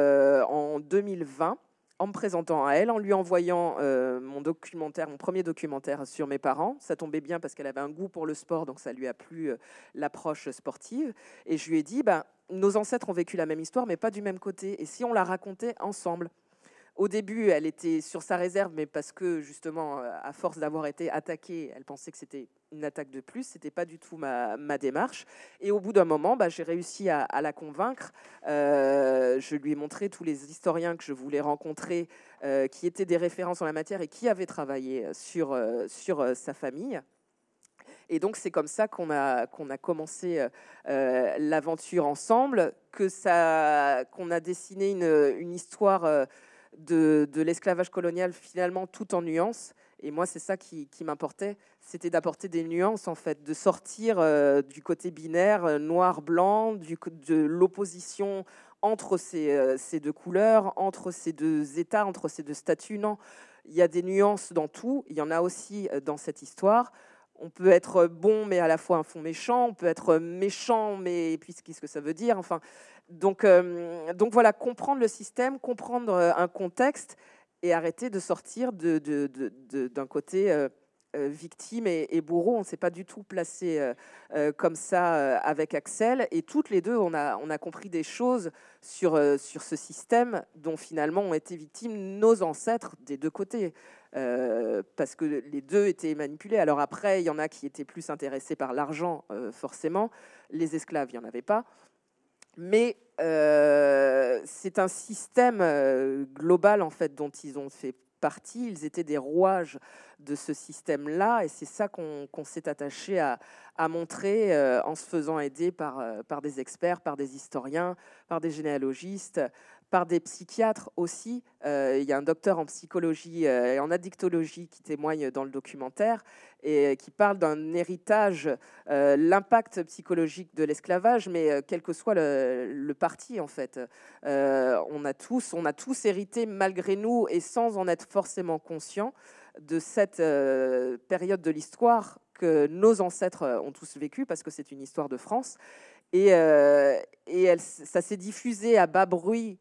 en 2020, en me présentant à elle, en lui envoyant mon premier documentaire sur mes parents. Ça tombait bien parce qu'elle avait un goût pour le sport, donc ça lui a plu l'approche sportive. Et je lui ai dit, nos ancêtres ont vécu la même histoire, mais pas du même côté. Et si on la racontait ensemble ? Au début, elle était sur sa réserve, mais parce que, justement, à force d'avoir été attaquée, elle pensait que c'était une attaque de plus. Ce n'était pas du tout ma démarche. Et au bout d'un moment, j'ai réussi à la convaincre. Je lui ai montré tous les historiens que je voulais rencontrer, qui étaient des références en la matière et qui avaient travaillé sur sa famille. Et donc, c'est comme ça qu'on a commencé l'aventure ensemble, qu'on a dessiné une histoire de l'esclavage colonial, finalement, tout en nuances. Et moi, c'est ça qui m'importait, c'était d'apporter des nuances, en fait, de sortir du côté binaire, noir-blanc, de l'opposition entre ces deux couleurs, entre ces deux états, entre ces deux statuts. Non, il y a des nuances dans tout. Il y en a aussi dans cette histoire. On peut être bon, mais à la fois un fond méchant. On peut être méchant, mais puis qu'est-ce que ça veut dire ? Enfin, donc voilà, comprendre le système, comprendre un contexte et arrêter de sortir d'un côté victime et bourreau. On ne s'est pas du tout placé comme ça avec Axel. Et toutes les deux, on a compris des choses sur ce système dont finalement ont été victimes nos ancêtres des deux côtés. Parce que les deux étaient manipulés. Alors après, il y en a qui étaient plus intéressés par l'argent, forcément. Les esclaves, il n'y en avait pas. Mais c'est un système global, en fait, dont ils ont fait partie. Ils étaient des rouages de ce système-là, et c'est ça qu'on s'est attaché à montrer en se faisant aider par des experts, par des historiens, par des généalogistes, par des psychiatres aussi. Il y a un docteur en psychologie et en addictologie qui témoigne dans le documentaire et qui parle d'un héritage, l'impact psychologique de l'esclavage, mais quel que soit le parti, en fait. On a tous hérité, malgré nous, et sans en être forcément conscients, de cette période de l'histoire que nos ancêtres ont tous vécu, parce que c'est une histoire de France. Et ça s'est diffusé à bas bruit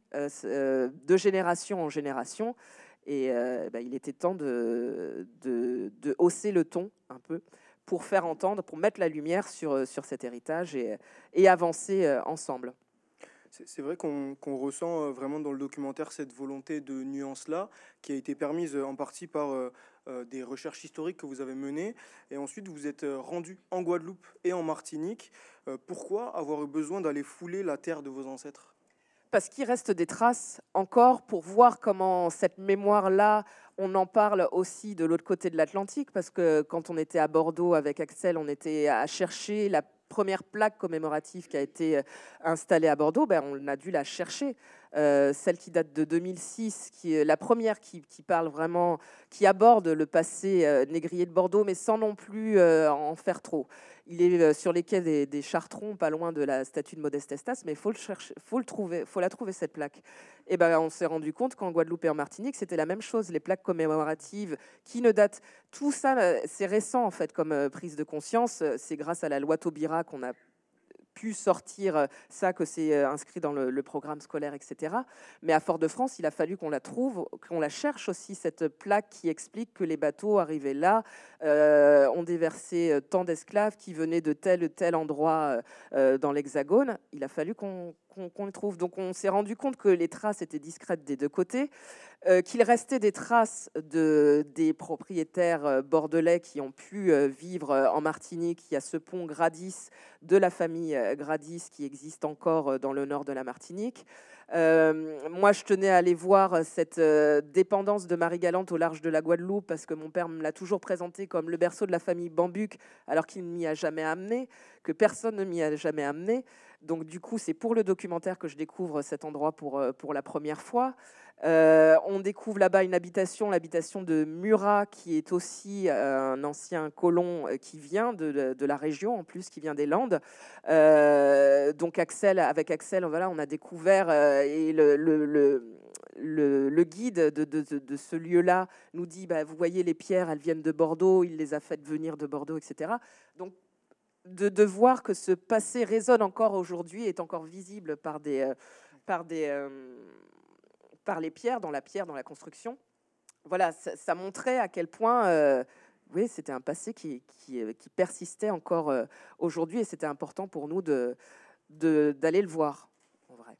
de génération en génération. Et il était temps de hausser le ton un peu pour faire entendre, pour mettre la lumière sur cet héritage et avancer ensemble. C'est vrai qu'on ressent vraiment dans le documentaire cette volonté de nuance-là, qui a été permise en partie par des recherches historiques que vous avez menées. Et ensuite, vous êtes rendu en Guadeloupe et en Martinique. Pourquoi avoir eu besoin d'aller fouler la terre de vos ancêtres ? Parce qu'il reste des traces encore pour voir comment cette mémoire-là, on en parle aussi de l'autre côté de l'Atlantique, parce que quand on était à Bordeaux avec Axel, on était à chercher la première plaque commémorative qui a été installée à Bordeaux, on a dû la chercher. Celle qui date de 2006, qui est la première qui parle vraiment, qui aborde le passé négrier de Bordeaux, mais sans non plus en faire trop. Il est sur les quais des Chartrons, pas loin de la statue de Modeste Estas, mais il faut la trouver cette plaque. Et on s'est rendu compte qu'en Guadeloupe et en Martinique, c'était la même chose. Les plaques commémoratives qui ne datent, tout ça, c'est récent en fait comme prise de conscience. C'est grâce à la loi Taubira qu'on a pu sortir ça, que c'est inscrit dans le programme scolaire, etc. Mais à Fort-de-France, il a fallu qu'on la trouve, qu'on la cherche aussi, cette plaque qui explique que les bateaux arrivaient là, ont déversé tant d'esclaves qui venaient de tel ou tel endroit dans l'Hexagone. Il a fallu qu'on le trouve. Donc on s'est rendu compte que les traces étaient discrètes des deux côtés, qu'il restait des traces des propriétaires bordelais qui ont pu vivre en Martinique. Il y a ce pont Gradis de la famille Gradis qui existe encore dans le nord de la Martinique. Moi, je tenais à aller voir cette dépendance de Marie-Galante au large de la Guadeloupe parce que mon père me l'a toujours présenté comme le berceau de la famille Bambuc, alors qu'il ne m'y a jamais amené, que personne ne m'y a jamais amené. Donc, du coup, c'est pour le documentaire que je découvre cet endroit pour la première fois. On découvre là-bas l'habitation de Murat, qui est aussi un ancien colon qui vient de la région, en plus, qui vient des Landes. Donc avec Axel, voilà, on a découvert et le guide de ce lieu-là nous dit, vous voyez les pierres, elles viennent de Bordeaux, il les a faites venir de Bordeaux, etc. Donc de voir que ce passé résonne encore aujourd'hui, est encore visible par les pierres, dans la construction. Voilà, ça montrait à quel point oui, c'était un passé qui persistait encore aujourd'hui, et c'était important pour nous d'aller le voir, en vrai.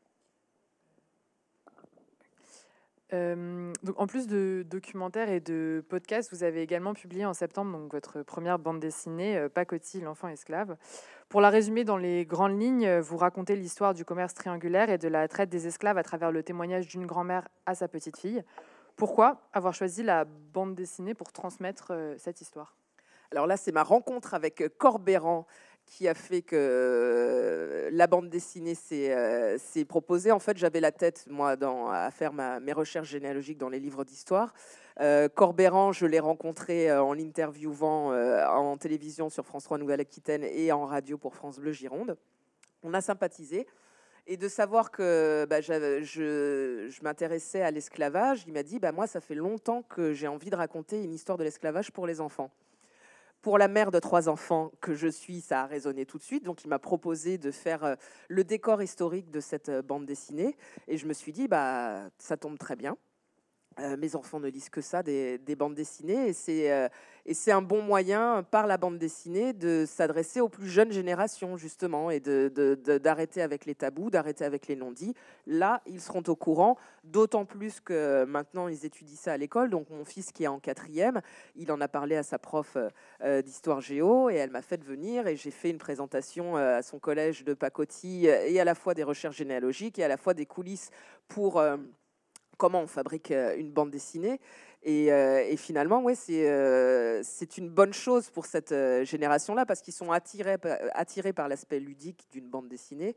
Donc, en plus de documentaires et de podcasts, vous avez également publié en septembre donc, votre première bande dessinée, Pacotille, l'enfant esclave. Pour la résumer dans les grandes lignes, vous racontez l'histoire du commerce triangulaire et de la traite des esclaves à travers le témoignage d'une grand-mère à sa petite-fille. Pourquoi avoir choisi la bande dessinée pour transmettre cette histoire ? Alors là, c'est ma rencontre avec Corbéran qui a fait que la bande dessinée s'est proposée. En fait, j'avais la tête, moi, à faire mes recherches généalogiques dans les livres d'histoire. Corbéran, je l'ai rencontré en l'interviewant en télévision sur France 3 Nouvelle-Aquitaine et en radio pour France Bleu Gironde. On a sympathisé. Et de savoir que je m'intéressais à l'esclavage, il m'a dit, moi, ça fait longtemps que j'ai envie de raconter une histoire de l'esclavage pour les enfants. Pour la mère de 3 enfants que je suis, ça a résonné tout de suite. Donc, il m'a proposé de faire le décor historique de cette bande dessinée. Et je me suis dit, ça tombe très bien. Mes enfants ne lisent que ça, des bandes dessinées. Et c'est un bon moyen, par la bande dessinée, de s'adresser aux plus jeunes générations, justement, et d'arrêter avec les tabous, d'arrêter avec les non-dits. Là, ils seront au courant, d'autant plus que maintenant, ils étudient ça à l'école. Donc, mon fils, qui est en 4e, il en a parlé à sa prof d'histoire géo, et elle m'a fait venir, et j'ai fait une présentation à son collège de pacotille, et à la fois des recherches généalogiques, et à la fois des coulisses pour... comment on fabrique une bande dessinée. Et finalement, ouais, c'est une bonne chose pour cette génération-là, parce qu'ils sont attirés par l'aspect ludique d'une bande dessinée.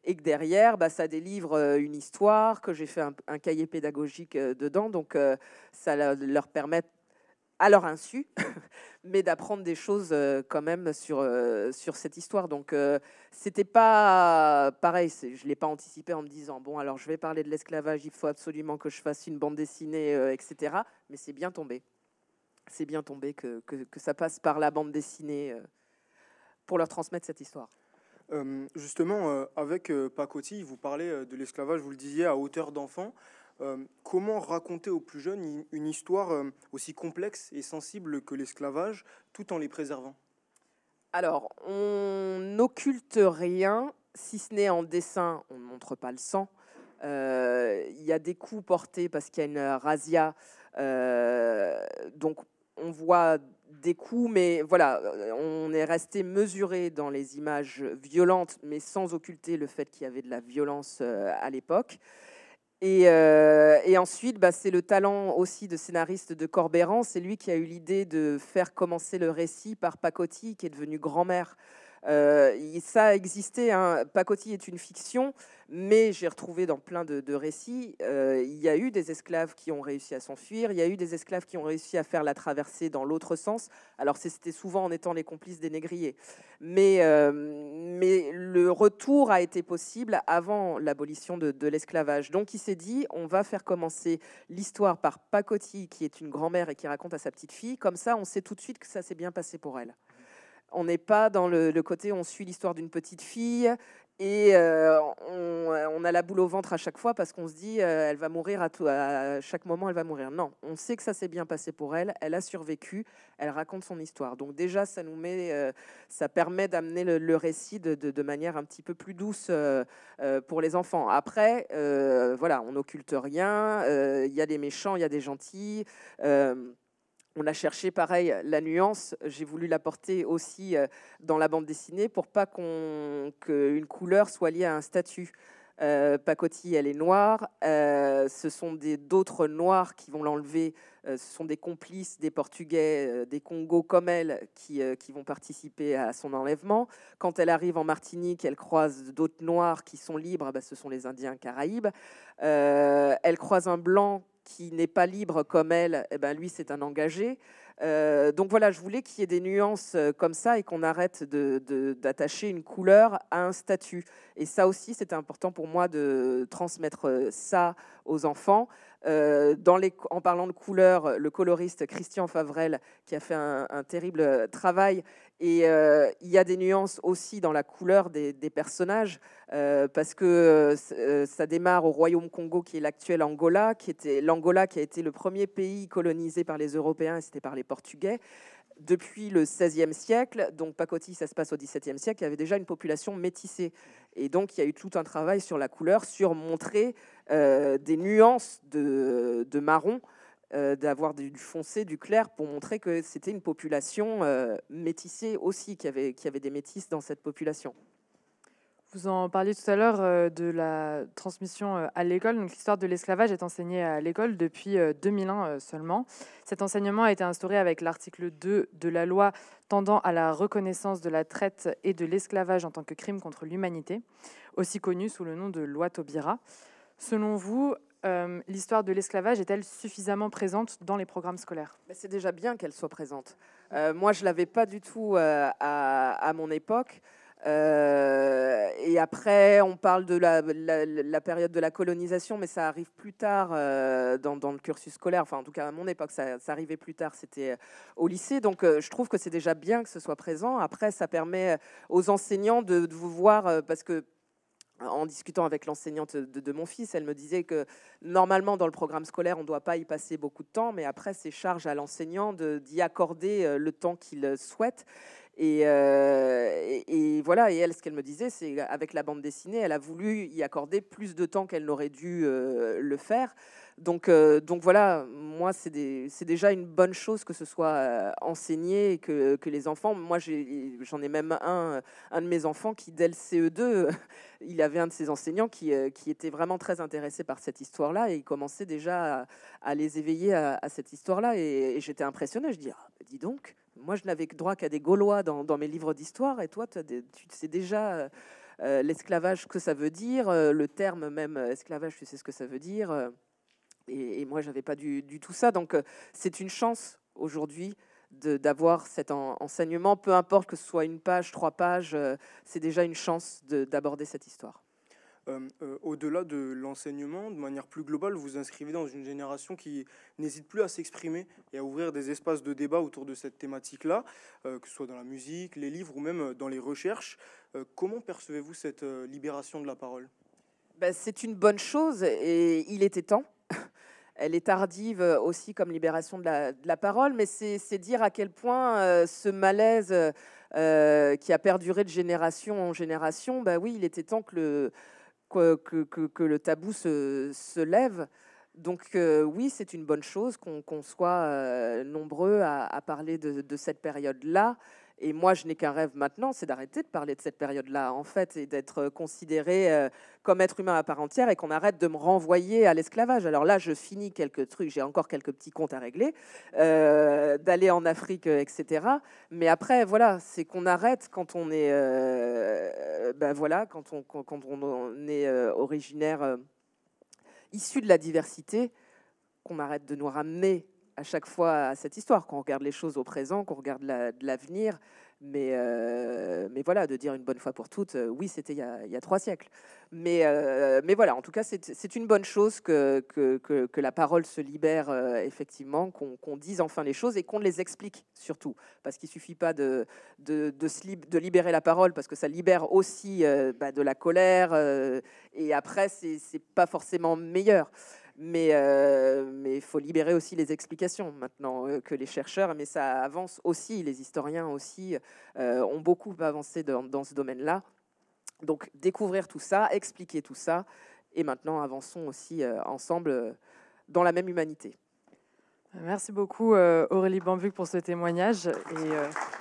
et que derrière, ça délivre une histoire, que j'ai fait un cahier pédagogique dedans, donc ça leur permet, à leur insu, mais d'apprendre des choses quand même sur cette histoire. Donc, c'était pas pareil, je ne l'ai pas anticipé en me disant, bon, alors je vais parler de l'esclavage, il faut absolument que je fasse une bande dessinée, etc. Mais c'est bien tombé. C'est bien tombé que ça passe par la bande dessinée pour leur transmettre cette histoire. Justement, avec Pacotille, vous parlez de l'esclavage, vous le disiez, à hauteur d'enfant. Comment raconter aux plus jeunes une histoire aussi complexe et sensible que l'esclavage, tout en les préservant? Alors, on n'occulte rien, si ce n'est en dessin, on ne montre pas le sang. Il y a des coups portés parce qu'il y a une razzia, donc on voit des coups, mais voilà, on est resté mesuré dans les images violentes, mais sans occulter le fait qu'il y avait de la violence à l'époque. Et ensuite, c'est le talent aussi de scénariste de Corbeyran. C'est lui qui a eu l'idée de faire commencer le récit par Pacotille, qui est devenue grand-mère. Ça a existé, hein. Pacotille est une fiction, mais j'ai retrouvé dans plein de récits, il y a eu des esclaves qui ont réussi à s'enfuir, il y a eu des esclaves qui ont réussi à faire la traversée dans l'autre sens. Alors c'était souvent en étant les complices des négriers. Mais le retour a été possible avant l'abolition de l'esclavage. Donc il s'est dit, on va faire commencer l'histoire par Pacotille, qui est une grand-mère et qui raconte à sa petite fille. Comme ça, on sait tout de suite que ça s'est bien passé pour elle. On n'est pas dans le côté on suit l'histoire d'une petite fille et on a la boule au ventre à chaque fois parce qu'on se dit elle va mourir à chaque moment, elle va mourir. Non, on sait que ça s'est bien passé pour elle, elle a survécu, elle raconte son histoire. Donc déjà, ça permet d'amener le récit de manière un petit peu plus douce pour les enfants. Après, voilà, on n'occulte rien, il y a des méchants, il y a des gentils. On a cherché, pareil, la nuance. J'ai voulu l'apporter aussi dans la bande dessinée pour pas qu'une couleur soit liée à un statut. Pacotille, elle est noire. Ce sont d'autres noirs qui vont l'enlever. Ce sont des complices des Portugais, des Congos comme elle, qui vont participer à son enlèvement. Quand elle arrive en Martinique, elle croise d'autres noirs qui sont libres. Ce sont les Indiens Caraïbes. Elle croise un blanc qui n'est pas libre comme elle, lui, c'est un engagé. Donc voilà, je voulais qu'il y ait des nuances comme ça et qu'on arrête d'attacher une couleur à un statut. Et ça aussi, c'était important pour moi de transmettre ça aux enfants. En parlant de couleurs, le coloriste Christian Favrel, qui a fait un terrible travail, et il y a des nuances aussi dans la couleur des personnages, parce que ça démarre au Royaume Congo, qui est l'actuel Angola, l'Angola qui a été le premier pays colonisé par les Européens, et c'était par les Portugais. Depuis le XVIe siècle, donc Pacotille, ça se passe au XVIIe siècle, il y avait déjà une population métissée. Et donc, il y a eu tout un travail sur la couleur, sur montrer des nuances de marron, d'avoir du foncé, du clair, pour montrer que c'était une population métissée aussi, qu'il y avait des métis dans cette population. Vous en parliez tout à l'heure de la transmission à l'école. Donc, l'histoire de l'esclavage est enseignée à l'école depuis 2001 seulement. Cet enseignement a été instauré avec l'article 2 de la loi tendant à la reconnaissance de la traite et de l'esclavage en tant que crime contre l'humanité, aussi connue sous le nom de loi Taubira. Selon vous, l'histoire de l'esclavage est-elle suffisamment présente dans les programmes scolaires ? C'est déjà bien qu'elle soit présente. Moi, je ne l'avais pas du tout à mon époque. Et après, on parle de la période de la colonisation, mais ça arrive plus tard dans le cursus scolaire. Enfin, en tout cas, à mon époque, ça arrivait plus tard. C'était au lycée. Donc, je trouve que c'est déjà bien que ce soit présent. Après, ça permet aux enseignants de vous voir, parce que en discutant avec l'enseignante de mon fils, elle me disait que normalement, dans le programme scolaire, on ne doit pas y passer beaucoup de temps, mais après, c'est charge à l'enseignant d'y accorder le temps qu'il souhaite. Et voilà, et elle, ce qu'elle me disait, c'est qu'avec la bande dessinée, elle a voulu y accorder plus de temps qu'elle n'aurait dû le faire. Donc voilà, moi, c'est déjà une bonne chose que ce soit enseigné et que les enfants... Moi, j'en ai même un de mes enfants qui, dès le CE2, il avait un de ses enseignants qui était vraiment très intéressé par cette histoire-là et il commençait déjà à les éveiller à cette histoire-là. Et j'étais impressionnée. Je dis, dis donc, moi, je n'avais droit qu'à des Gaulois dans mes livres d'histoire et toi, tu sais déjà l'esclavage, ce que ça veut dire, le terme même esclavage, tu sais ce que ça veut dire. Et moi, j'avais pas du tout ça. Donc, c'est une chance aujourd'hui d'avoir cet enseignement, peu importe que ce soit une page, 3 pages, c'est déjà une chance d'aborder cette histoire. Au-delà de l'enseignement, de manière plus globale, vous vous inscrivez dans une génération qui n'hésite plus à s'exprimer et à ouvrir des espaces de débat autour de cette thématique-là, que ce soit dans la musique, les livres ou même dans les recherches. Comment percevez-vous cette libération de la parole ? Ben, c'est une bonne chose et il était temps. Elle est tardive aussi comme libération de la parole, mais c'est dire à quel point ce malaise qui a perduré de génération en génération, ben oui, il était temps que le tabou se lève. Donc oui, c'est une bonne chose qu'on soit nombreux à parler de cette période-là. Et moi, je n'ai qu'un rêve maintenant, c'est d'arrêter de parler de cette période-là, en fait, et d'être considéré comme être humain à part entière et qu'on arrête de me renvoyer à l'esclavage. Alors là, je finis quelques trucs, j'ai encore quelques petits comptes à régler, d'aller en Afrique, etc. Mais après, voilà, c'est qu'on arrête quand on est, quand on est originaire issu de la diversité, qu'on arrête de nous ramener à chaque fois à cette histoire, qu'on regarde les choses au présent, qu'on regarde l'avenir, mais voilà, de dire une bonne fois pour toutes, oui, c'était il y a 3 siècles. Mais voilà, en tout cas, c'est une bonne chose que la parole se libère, effectivement, qu'on dise enfin les choses et qu'on les explique surtout. Parce qu'il ne suffit pas de libérer la parole, parce que ça libère aussi de la colère, et après, c'est pas forcément meilleur. Mais il faut libérer aussi les explications maintenant que les chercheurs, mais ça avance aussi, les historiens aussi ont beaucoup avancé dans ce domaine-là. Donc découvrir tout ça, expliquer tout ça, et maintenant avançons aussi ensemble dans la même humanité. Merci beaucoup Aurélie Bambuc pour ce témoignage. Et